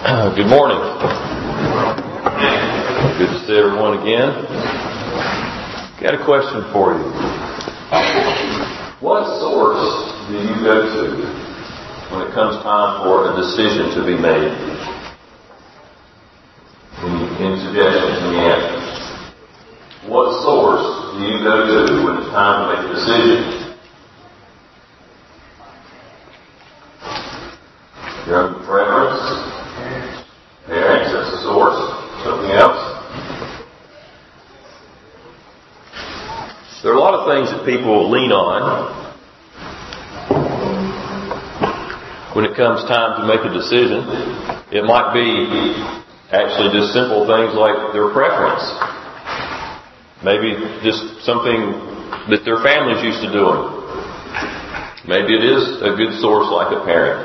Good morning. Good to see everyone again. Got a question for you. What source do you go to when it comes time for a decision to be made? Any suggestions, any answers? What source do you go to when it's time to make a decision? Your own preference? Parents, that's the source. Something else? There are a lot of things that people lean on when it comes time to make a decision. It might be actually just simple things like their preference. Maybe just something that their family's used to doing. Maybe it is a good source like a parent.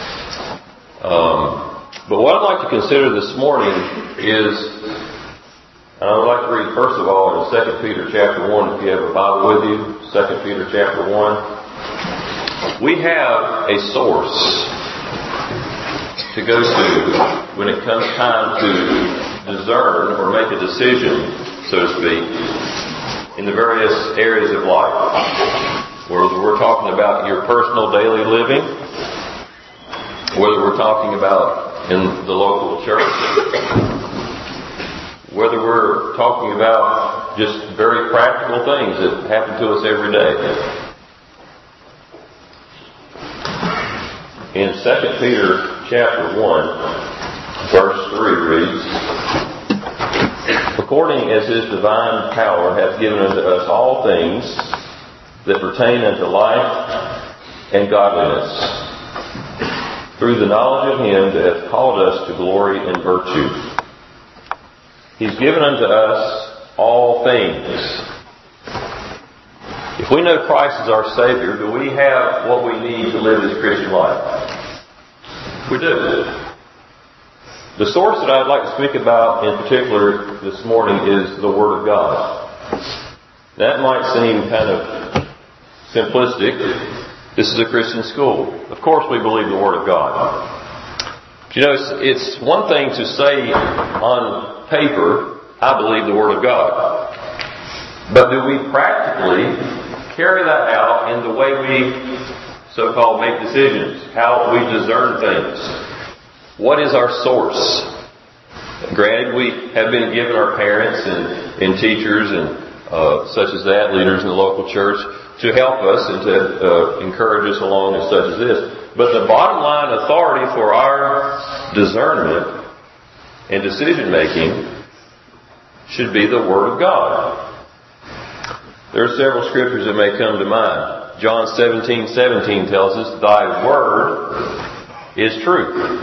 But what I'd like to consider this morning is, I would like to read first of all in 2 Peter chapter 1, if you have a Bible with you, 2 Peter chapter 1. We have a source to go to when it comes time to discern or make a decision, so to speak, in the various areas of life. Whether we're talking about your personal daily living, whether we're talking about in the local church, whether we're talking about just very practical things that happen to us every day. In 2 Peter chapter 1, verse 3 reads, "According as His divine power hath given unto us all things that pertain unto life and godliness, through the knowledge of Him that hath called us to glory and virtue." He's given unto us all things. If we know Christ as our Savior, do we have what we need to live this Christian life? We do. The source that I'd like to speak about in particular this morning is the Word of God. That might seem kind of simplistic. This is a Christian school. Of course we believe the Word of God. You know, it's one thing to say on paper, I believe the Word of God. But do we practically carry that out in the way we so-called make decisions? How we discern things? What is our source? Granted, we have been given our parents and teachers and such as that, leaders in the local church, to help us and to encourage us along and such as this. But the bottom line authority for our discernment and decision making should be the Word of God. There are several scriptures that may come to mind. John 17:17 tells us, "Thy word is truth."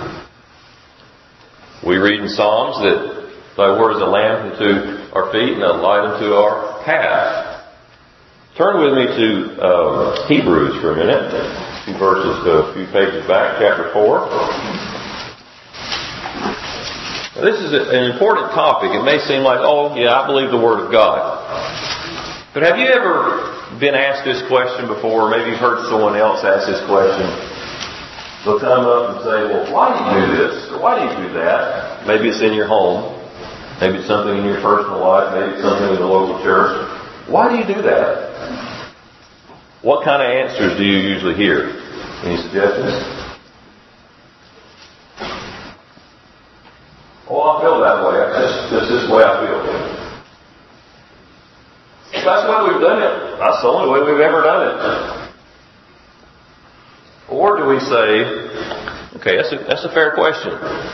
We read in Psalms that Thy word is a lamp unto our feet and a light unto our path. Turn with me to Hebrews for a minute. A few pages back, chapter 4. Now, this is an important topic. It may seem like, oh, yeah, I believe the Word of God. But have you ever been asked this question before? Maybe you've heard someone else ask this question. They'll come up and say, well, why do you do this? Or why do you do that? Maybe it's in your home. Maybe it's something in your personal life. Maybe it's something in the local church. Why do you do that? What kind of answers do you usually hear? Any suggestions? Oh, I feel that way. That's just the way I feel. That's the way we've done it. That's the only way we've ever done it. Or do we say, okay, that's a fair question.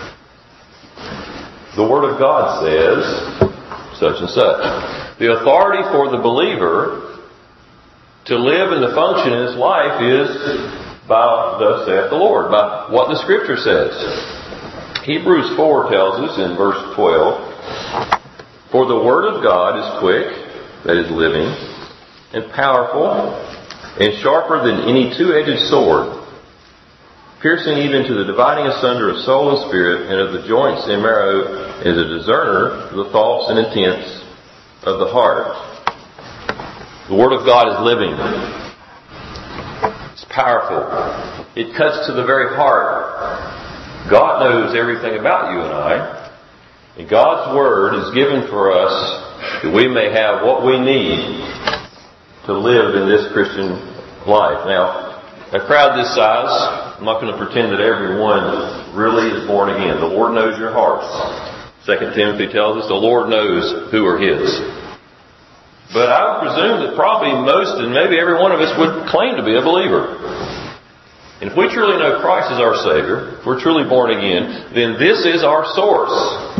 The Word of God says such and such. The authority for the believer to live and to function in his life is by thus saith the Lord, by what the Scripture says. Hebrews 4 tells us in verse 12, "For the Word of God is quick," that is living, "and powerful, and sharper than any two-edged sword, piercing even to the dividing asunder of soul and spirit, and of the joints and marrow, is a discerner of the thoughts and intents of the heart." The Word of God is living. It's powerful. It cuts to the very heart God knows everything about you and I. And God's Word is given for us that we may have what we need to live in this Christian life. Now, a crowd this size, I'm not going to pretend that everyone really is born again. The Lord knows your hearts. 2 Timothy tells us the Lord knows who are His. But I would presume that probably most and maybe every one of us would claim to be a believer. And if we truly know Christ as our Savior, if we're truly born again, then this is our source.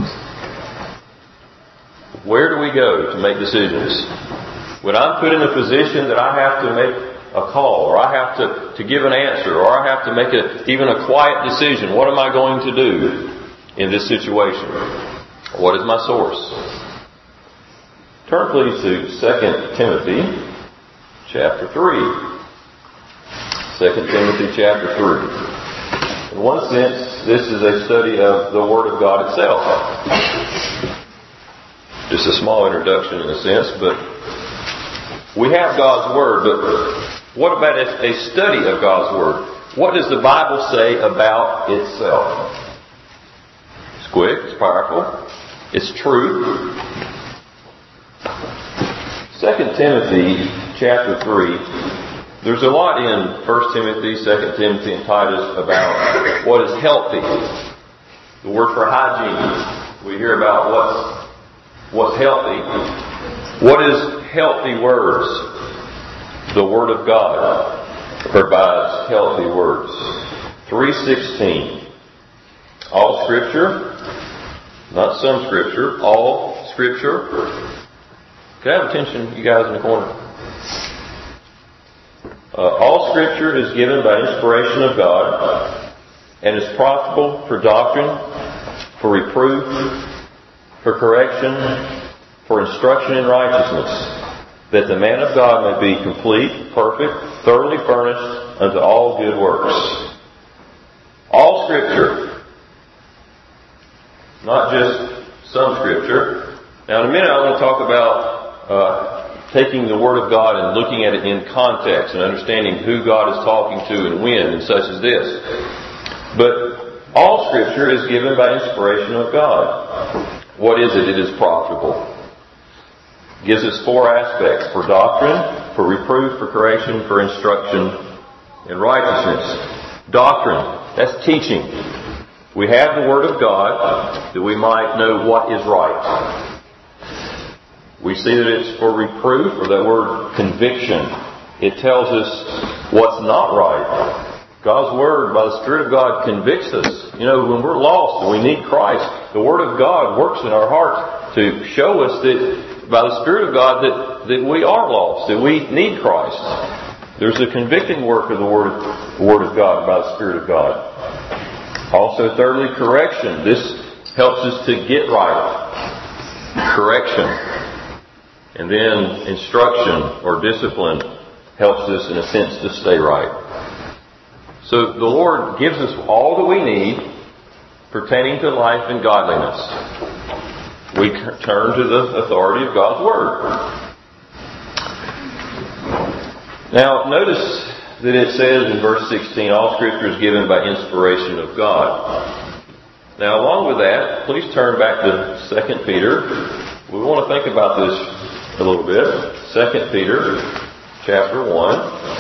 Where do we go to make decisions? When I'm put in a position that I have to make a call, or I have to give an answer, or I have to make even a quiet decision, what am I going to do in this situation? What is my source? Turn please to 2 Timothy chapter 3. 2 Timothy chapter 3. In one sense, this is a study of the Word of God itself. Just a small introduction in a sense, but we have God's Word, but what about a study of God's Word? What does the Bible say about itself? It's quick, it's powerful, it's true. 2 Timothy chapter 3, there's a lot in 1 Timothy, 2 Timothy, and Titus about what is healthy. The word for hygiene. We hear about what's healthy. What is healthy words? The Word of God provides healthy words. 3:16. All Scripture, not some Scripture, all Scripture. Can I have attention, you guys in the corner? All Scripture is given by inspiration of God and is profitable for doctrine, for reproof, for correction, for instruction in righteousness, that the man of God may be complete, perfect, thoroughly furnished unto all good works. All Scripture, not just some Scripture. Now in a minute I want to talk about taking the Word of God and looking at it in context and understanding who God is talking to and when and such as this. But all Scripture is given by inspiration of God. What is it? It is profitable. It gives us four aspects: for doctrine, for reproof, for correction, for instruction in righteousness. Doctrine, that's teaching. We have the Word of God that we might know what is right. We see that it's for reproof, or that word conviction. It tells us what's not right. God's Word, by the Spirit of God, convicts us. You know, when we're lost and we need Christ, the Word of God works in our hearts to show us that, by the Spirit of God, that we are lost, that we need Christ. There's a convicting work of the Word of God by the Spirit of God. Also, thirdly, correction. This helps us to get right. Correction. And then instruction or discipline helps us, in a sense, to stay right. So the Lord gives us all that we need pertaining to life and godliness. We turn to the authority of God's Word. Now, notice that it says in verse 16, all Scripture is given by inspiration of God. Now, along with that, please turn back to 2 Peter. We want to think about this a little bit. 2 Peter chapter 1.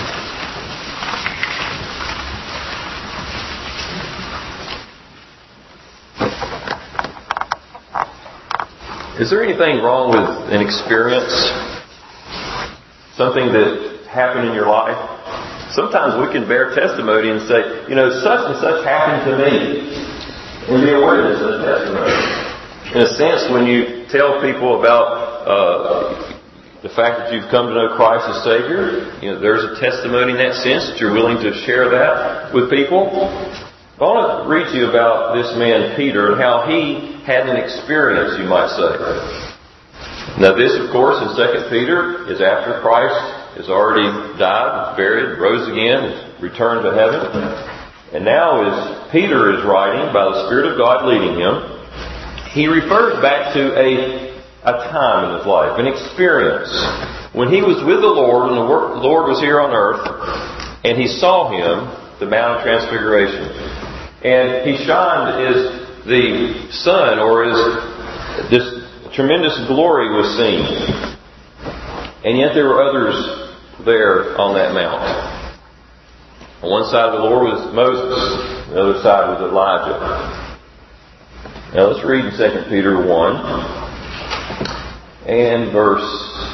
Is there anything wrong with an experience? Something that happened in your life? Sometimes we can bear testimony and say, you know, such and such happened to me. And be a witness of the testimony. In a sense, when you tell people about the fact that you've come to know Christ as Savior, you know, there's a testimony in that sense that you're willing to share that with people. I want to read to you about this man Peter and how he had an experience, you might say. Now this, of course, in 2 Peter is after Christ has already died, buried, rose again, returned to heaven. And now as Peter is writing, by the Spirit of God leading him, he refers back to a time in his life, an experience. When he was with the Lord, and the Lord was here on earth, and he saw him, the Mount of Transfiguration. And he shined as the sun, or as this tremendous glory was seen. And yet there were others there on that mount. On one side of the Lord was Moses. The other side was Elijah. Now let's read in 2 Peter 1 and verse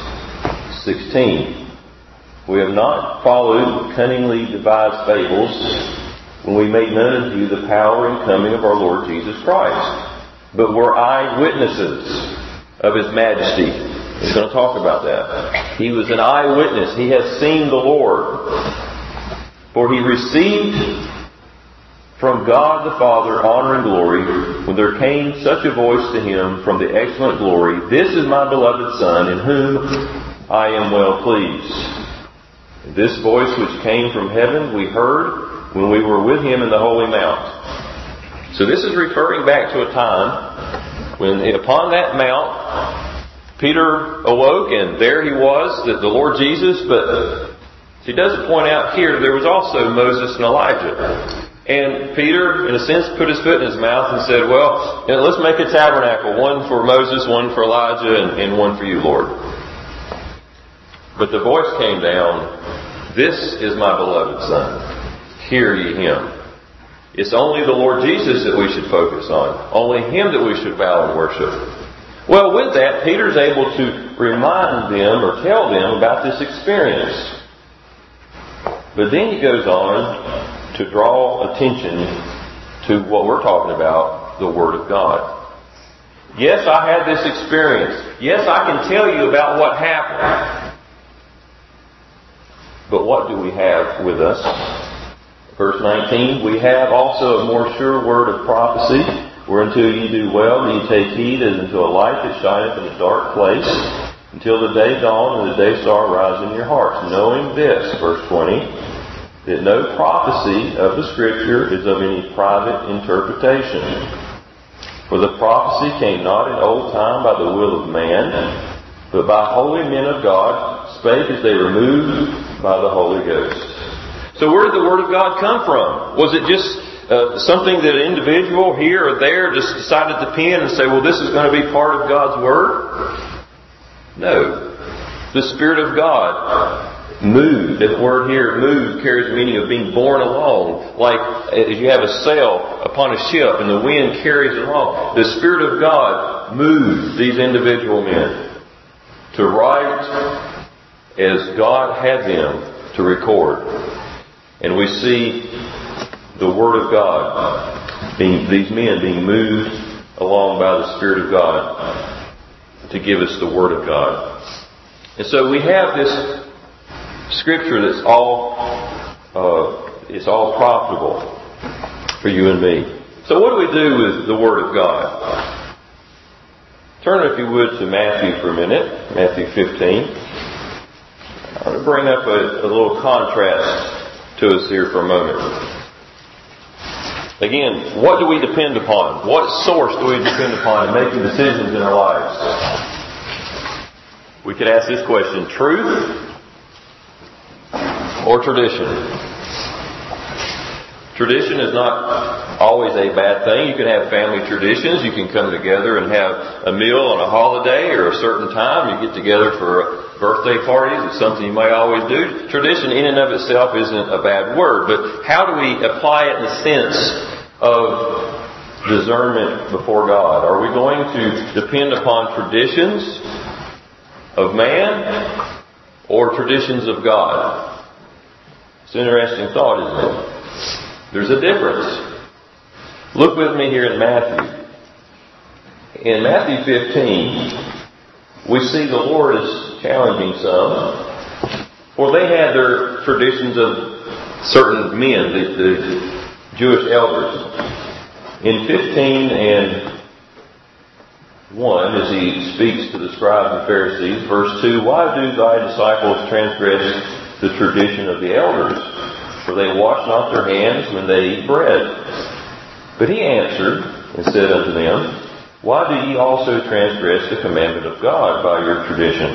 16. We have not followed cunningly devised fables when we made known unto you the power and coming of our Lord Jesus Christ, but were eyewitnesses of His majesty. He's going to talk about that. He was an eyewitness. He has seen the Lord. For He received from God the Father honor and glory when there came such a voice to Him from the excellent glory, This is my beloved Son, in whom I am well pleased. This voice which came from heaven we heard when we were with Him in the holy mount. So this is referring back to a time when upon that mount Peter awoke, and there he was, the Lord Jesus. But he doesn't point out here there was also Moses and Elijah. And Peter, in a sense, put his foot in his mouth and said, well, let's make a tabernacle, one for Moses, one for Elijah, and one for you, Lord. But the voice came down, This is my beloved Son. Hear ye Him. It's only the Lord Jesus that we should focus on. Only Him that we should bow and worship. Well, with that, Peter's able to remind them or tell them about this experience. But then he goes on to draw attention to what we're talking about, the Word of God. Yes, I had this experience. Yes, I can tell you about what happened. But what do we have with us? Verse 19, we have also a more sure word of prophecy, whereunto ye do well, that ye take heed as unto a light that shineth in a dark place, until the day dawn and the day star rise in your hearts, knowing this, verse 20, that no prophecy of the Scripture is of any private interpretation. For the prophecy came not in old time by the will of man, but by holy men of God, spake as they were moved by the Holy Ghost. So where did the Word of God come from? Was it just something that an individual here or there just decided to pen and say, well, this is going to be part of God's Word? No. The Spirit of God moved. The word here, moved, carries the meaning of being borne along. Like as you have a sail upon a ship and the wind carries it along. The Spirit of God moved these individual men to write as God had them to record. And we see the Word of God, these men being moved along by the Spirit of God to give us the Word of God. And so we have this Scripture that's all profitable for you and me. So what do we do with the Word of God? Turn, if you would, to Matthew for a minute, Matthew 15. I want to bring up a little contrast to us here for a moment. Again, what do we depend upon? What source do we depend upon in making decisions in our lives? We could ask this question: truth or tradition? Tradition is not always a bad thing. You can have family traditions. You can come together and have a meal on a holiday or a certain time. You get together for birthday parties. It's something you may always do. Tradition in and of itself isn't a bad word. But how do we apply it in the sense of discernment before God? Are we going to depend upon traditions of man or traditions of God? It's an interesting thought, isn't it? There's a difference. Look with me here in Matthew. In Matthew 15, we see the Lord is challenging some. For they had their traditions of certain men, the Jewish elders. In 15 and 1, as he speaks to the scribes and Pharisees, verse 2, Why do thy disciples transgress the tradition of the elders? For they wash not their hands when they eat bread. But he answered and said unto them, Why do ye also transgress the commandment of God by your tradition?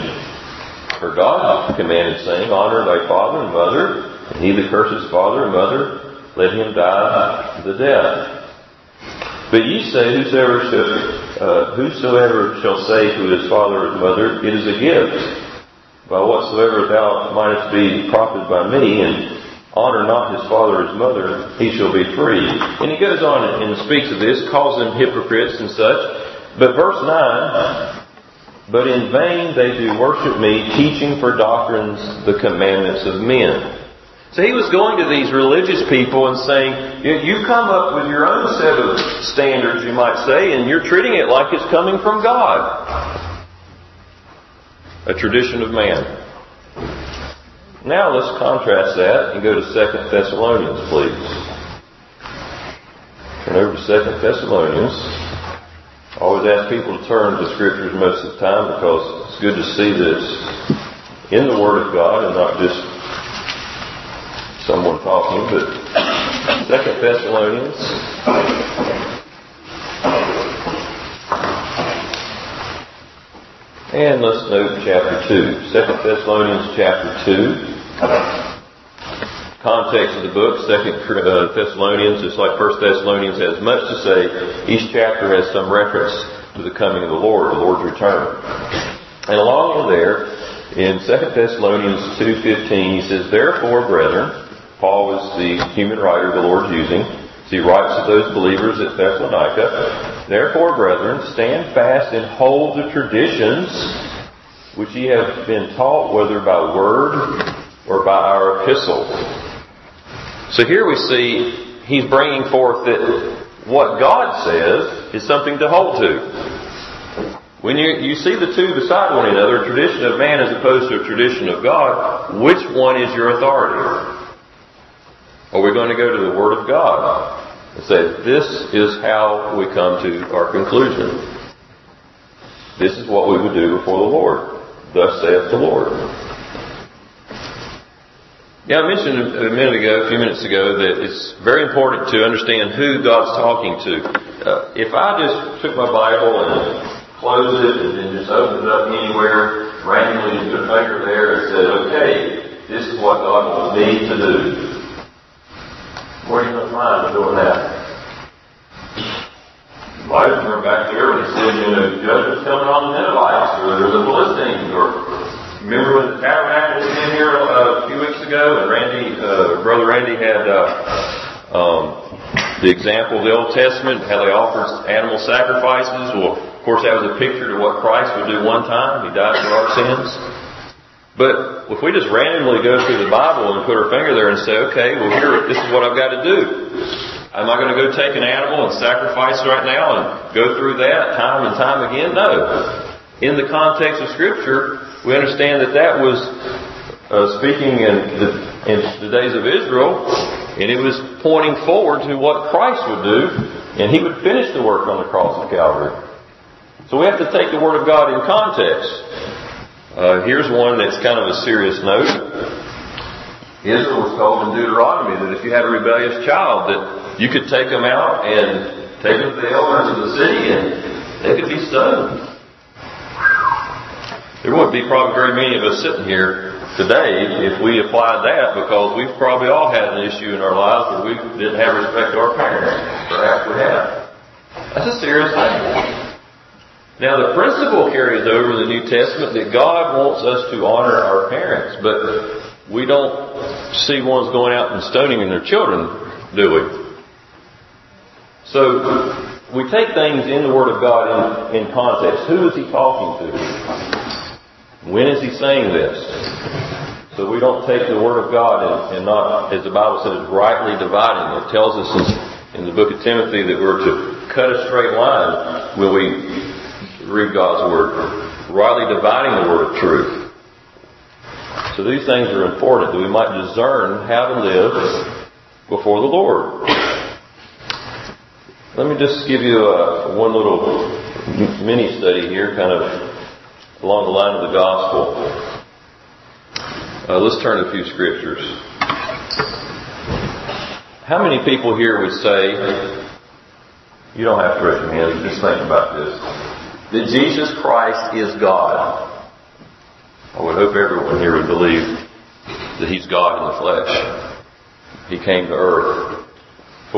For God commanded, saying, Honor thy father and mother, and he that curses father and mother let him die the death. But ye say, whosoever shall say to his father or his mother, it is a gift, by whatsoever thou mightest be profited by me, and honor not his father or his mother, he shall be free. And he goes on and speaks of this, calls them hypocrites and such. But verse 9, but in vain they do worship me, teaching for doctrines the commandments of men. So he was going to these religious people and saying, you come up with your own set of standards, you might say, and you're treating it like it's coming from God. A tradition of man. Now let's contrast that and go to 2 Thessalonians, please. Turn over to 2 Thessalonians. I always ask people to turn to Scriptures most of the time because it's good to see this in the Word of God and not just someone talking, but 2 Thessalonians. And let's note chapter 2. 2 Thessalonians chapter 2. Context of the book, 2 Thessalonians, just like 1 Thessalonians, has much to say. Each chapter has some reference to the coming of the Lord's return. And along in there, in 2 Thessalonians 2:15, he says, therefore, brethren, Paul is the human writer the Lord's using. So he writes to those believers at Thessalonica, therefore, brethren, stand fast and hold the traditions which ye have been taught, whether by word or by our epistle. So here we see he's bringing forth that what God says is something to hold to. When you see the two beside one another, a tradition of man as opposed to a tradition of God, which one is your authority? Are we going to go to the Word of God and say, this is how we come to our conclusion? This is what we would do before the Lord. Thus saith the Lord. Yeah, I mentioned a few minutes ago, that it's very important to understand who God's talking to. If I just took my Bible and closed it and then just opened it up anywhere, randomly put a finger there and said, okay, this is what God wants me to do. Where do you mind doing that? You might have turned back there when he said, judgment's coming on the Ninevites, or the Philistines, or remember when the tabernacle was in here a few weeks ago, and Brother Randy had the example of the Old Testament, how they offered animal sacrifices. Well, of course, that was a picture to what Christ would do one time. He died for our sins. But if we just randomly go through the Bible and put our finger there and say, okay, well here, this is what I've got to do. Am I going to go take an animal and sacrifice it right now and go through that time and time again? No. In the context of Scripture, we understand that was speaking in the days of Israel, and it was pointing forward to what Christ would do, and He would finish the work on the cross of Calvary. So we have to take the Word of God in context. Here's one that's kind of a serious note. Israel was told in Deuteronomy that if you had a rebellious child, that you could take them out and take them to the elders of the city and they could be stoned. There wouldn't be probably very many of us sitting here today if we applied that, because we've probably all had an issue in our lives where we didn't have respect to our parents. Perhaps we have. That's a serious thing. Now, the principle carries over in the New Testament that God wants us to honor our parents, but we don't see ones going out and stoning their children, do we? So, we take things in the Word of God in context. Who is He talking to? When is He saying this? So we don't take the Word of God and not, as the Bible says, rightly dividing. It tells us in the book of Timothy that we're to cut a straight line when we read God's Word, rightly dividing the word of truth. So these things are important, that we might discern how to live before the Lord. Let me just give you one little mini study here, kind of along the line of the gospel. Let's turn to a few scriptures. How many people here would say, you don't have to raise your hands, just think about this, that Jesus Christ is God? I would hope everyone here would believe that He's God in the flesh. He came to earth.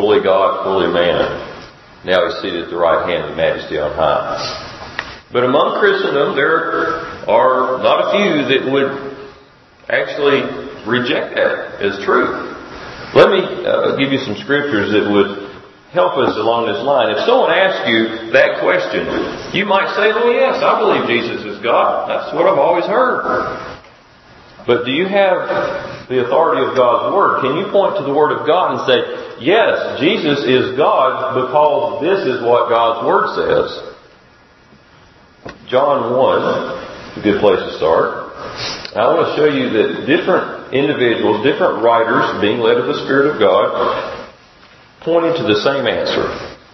fully God, fully man. Now He's seated at the right hand of Majesty on high. But among Christendom, there are not a few that would actually reject that as true. Let me give you some scriptures that would help us along this line. If someone asks you that question, you might say, well, yes, I believe Jesus is God. That's what I've always heard. But do you have the authority of God's Word? Can you point to the Word of God and say, yes, Jesus is God because this is what God's Word says? John 1 is a good place to start. I want to show you that different individuals, different writers being led of the Spirit of God, pointing to the same answer.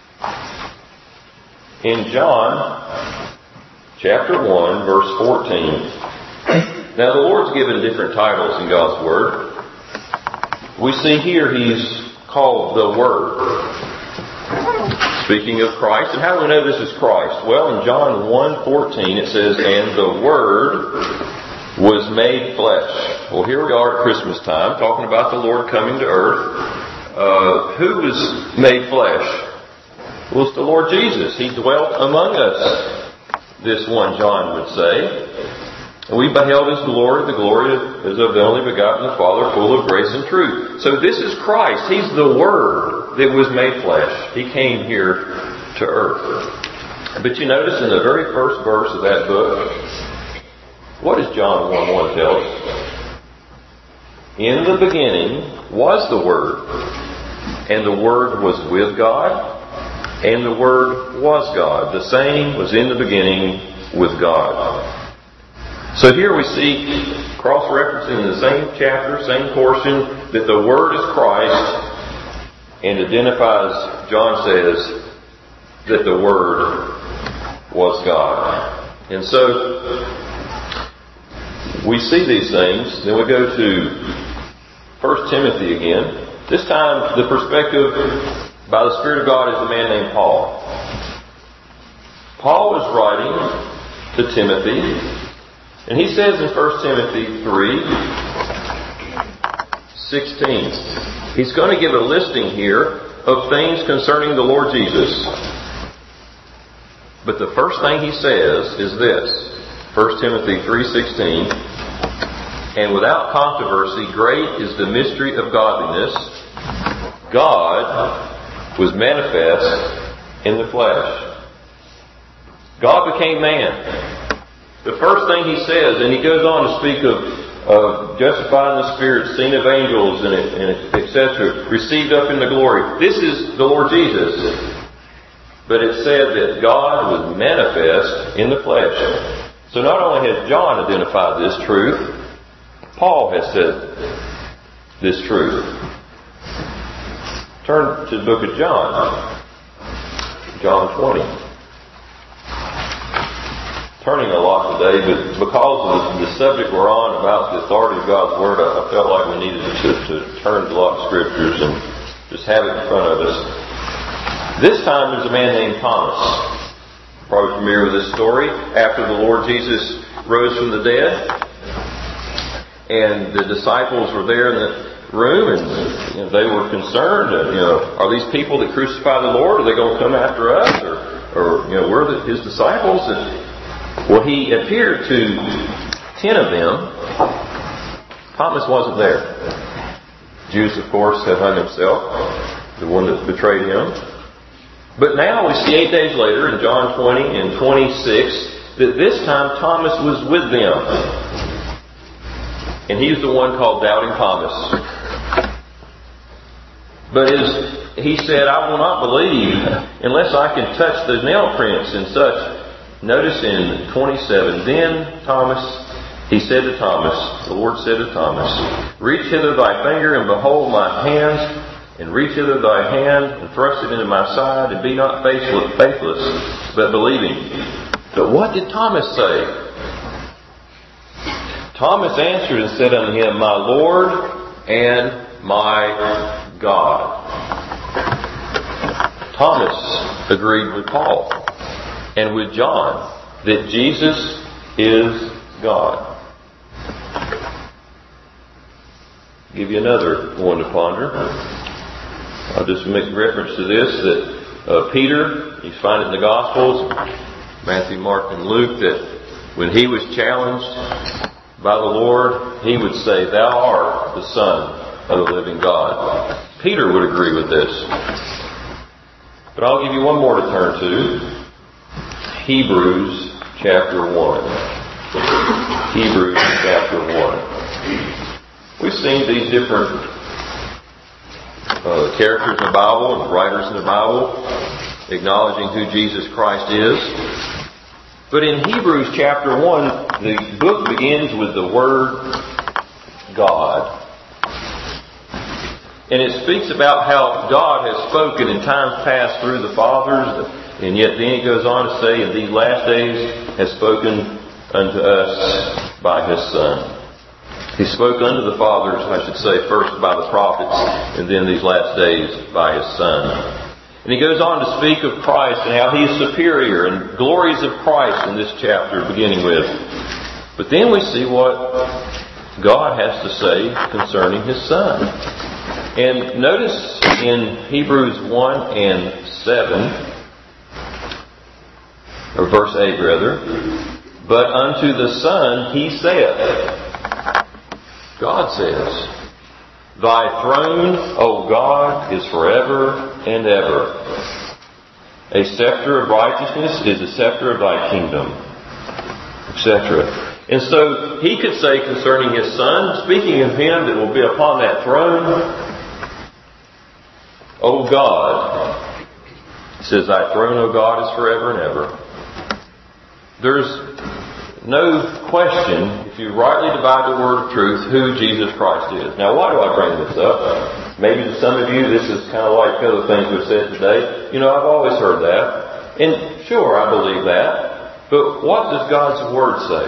In John chapter 1, verse 14. Now, the Lord's given different titles in God's Word. We see here He's called the Word. Speaking of Christ, and how do we know this is Christ? Well, in John 1:14 it says, and the Word was made flesh. Well, here we are at Christmas time, talking about the Lord coming to earth. Who was made flesh? Well, it's the Lord Jesus. He dwelt among us, this one John would say. And we beheld His glory, the glory as of the only begotten of the Father, full of grace and truth. So this is Christ. He's the Word that was made flesh. He came here to earth. But you notice in the very first verse of that book, what does John 1:1 tell us? In the beginning was the Word, and the Word was with God, and the Word was God. The same was in the beginning with God. So here we see, cross-referencing in the same chapter, same portion, that the Word is Christ, and identifies, John says, that the Word was God. And so, we see these things. Then we go to 1 Timothy again. This time, the perspective by the Spirit of God is a man named Paul. Paul is writing to Timothy. And he says in 1 Timothy 3:16, he's going to give a listing here of things concerning the Lord Jesus. But the first thing he says is this, 1 Timothy 3:16, and without controversy, great is the mystery of godliness. God was manifest in the flesh. God became man. The first thing he says, and he goes on to speak of justified in the Spirit, seen of angels, and etc., received up into glory. This is the Lord Jesus. But it said that God was manifest in the flesh. So not only has John identified this truth, Paul has said this truth. Turn to the book of John. John 20. Turning a lot today, but because of the subject we're on about the authority of God's Word, I felt like we needed to turn to a lot of scriptures and just have it in front of us. This time there's a man named Thomas. Probably familiar with this story. After the Lord Jesus rose from the dead, and the disciples were there in the room, and they were concerned. Are these people that crucified the Lord? Are they going to come after us, or we're His disciples? Well, He appeared to 10 of them. Thomas wasn't there. Judas, of course, had hung himself, the one that betrayed Him. But now we see 8 days later in John 20 and 26 that this time Thomas was with them. And he's the one called Doubting Thomas. But he said, I will not believe unless I can touch the nail prints and such. Notice in 27, then Thomas, he said to Thomas, the Lord said to Thomas, reach hither thy finger and behold my hands, and reach hither thy hand and thrust it into my side, and be not faithless, but believing. But what did Thomas say? Thomas answered and said unto him, my Lord and my God. Thomas agreed with Paul and with John that Jesus is God. I'll give you another one to ponder. I'll just make reference to this, that Peter, you find it in the Gospels, Matthew, Mark, and Luke, that when he was challenged by the Lord, he would say, "Thou art the Son of the living God." Peter would agree with this. But I'll give you one more to turn to. Hebrews chapter 1. Hebrews chapter 1. We've seen these different characters in the Bible and writers in the Bible acknowledging who Jesus Christ is. But in Hebrews chapter 1, the book begins with the word God. And it speaks about how God has spoken in times past through the fathers, and yet then it goes on to say, in these last days has spoken unto us by His Son. He spoke unto the fathers, I should say, first by the prophets, and then these last days by His Son. And he goes on to speak of Christ and how He is superior, and glories of Christ in this chapter beginning with. But then we see what God has to say concerning His Son. And notice in Hebrews 1 and 7, or verse 8 rather, "But unto the Son He saith," God says, "Thy throne, O God, is forever and ever. A scepter of righteousness is a scepter of Thy kingdom," etc. And so He could say concerning His Son, speaking of Him that will be upon that throne, "O God," He says, "Thy throne, O God, is forever and ever." There's no question, if you rightly divide the word of truth, who Jesus Christ is. Now, why do I bring this up? Maybe to some of you, this is kind of like other things we've said today. I've always heard that. And sure, I believe that. But what does God's Word say?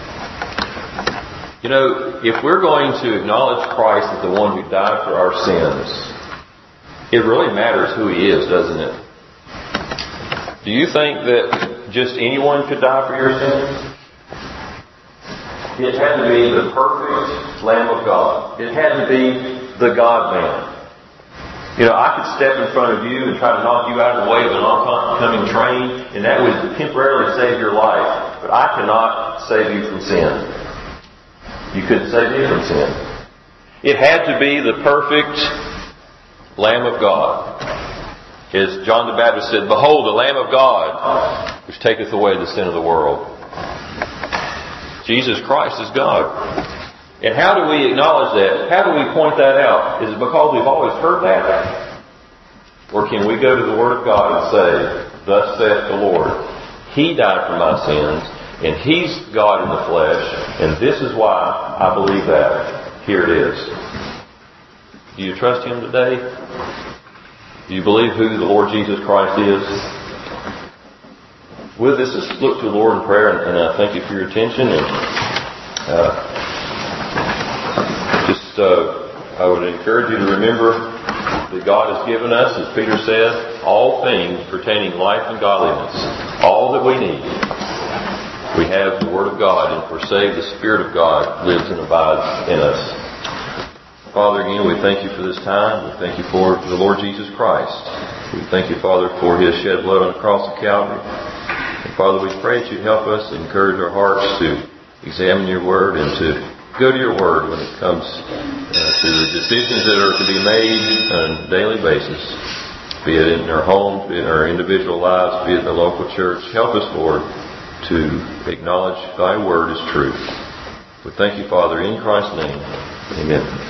If we're going to acknowledge Christ as the one who died for our sins, it really matters who He is, doesn't it? Do you think that just anyone could die for your sins? It had to be the perfect Lamb of God. It had to be the God-man. I could step in front of you and try to knock you out of the way of an oncoming train, and that would temporarily save your life. But I cannot save you from sin. You couldn't save me from sin. It had to be the perfect Lamb of God. As John the Baptist said, "Behold, the Lamb of God, which taketh away the sin of the world." Jesus Christ is God. And how do we acknowledge that? How do we point that out? Is it because we've always heard that? Or can we go to the Word of God and say, "Thus saith the Lord, He died for my sins, and He's God in the flesh, and this is why I believe that. Here it is." Do you trust Him today? Do you believe who the Lord Jesus Christ is? With this, let's look to the Lord in prayer, and I thank you for your attention. And I would encourage you to remember that God has given us, as Peter said, all things pertaining life and godliness. All that we need. We have the Word of God, and if we're saved, the Spirit of God lives and abides in us. Father, again, we thank you for this time. We thank you for the Lord Jesus Christ. We thank you, Father, for His shed blood on the cross of Calvary. And Father, we pray that you'd help us, encourage our hearts to examine your Word and to go to your Word when it comes to the decisions that are to be made on a daily basis, be it in our homes, be it in our individual lives, be it in the local church. Help us, Lord, to acknowledge thy Word as truth. We thank you, Father, in Christ's name. Amen.